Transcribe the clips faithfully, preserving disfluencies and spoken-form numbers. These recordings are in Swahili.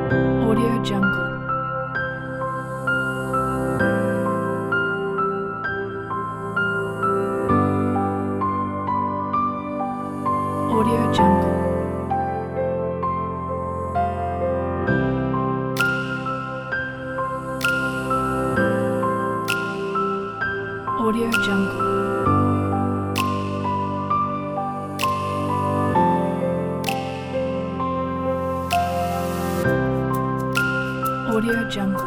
Audio Jungle. Audio Jungle. Audio Jungle. Audio Jungle.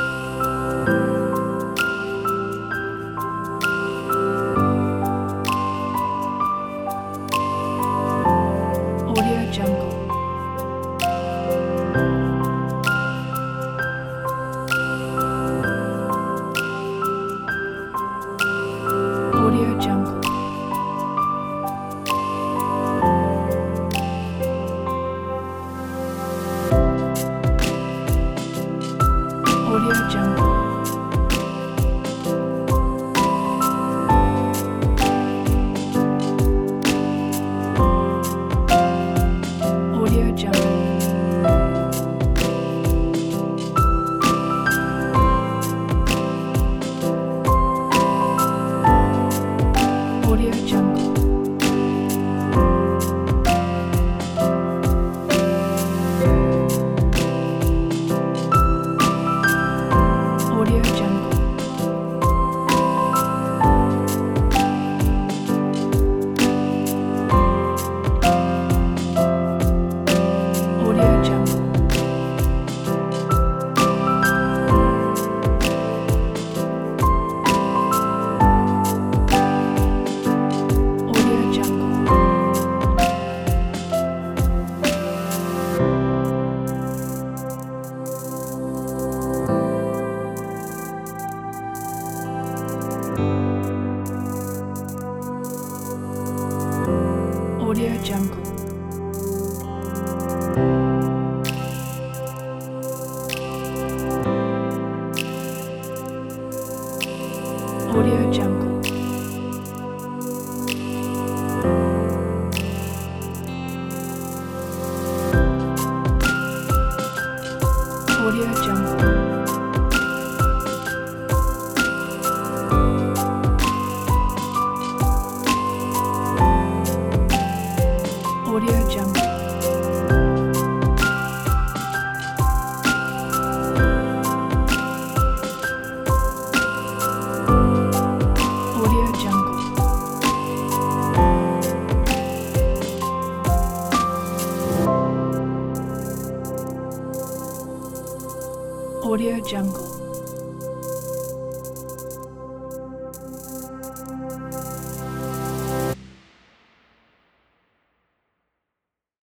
Audio Jungle. Audio Jungle. Audio Jungle. Audio Jungle. Audio Jungle. Audio Jungle. Audio Jungle. Audio Jungle. Audio Jungle. Audio Jungle. Audio Jungle. Audio Jungle. Audio Jungle. Audio Jungle.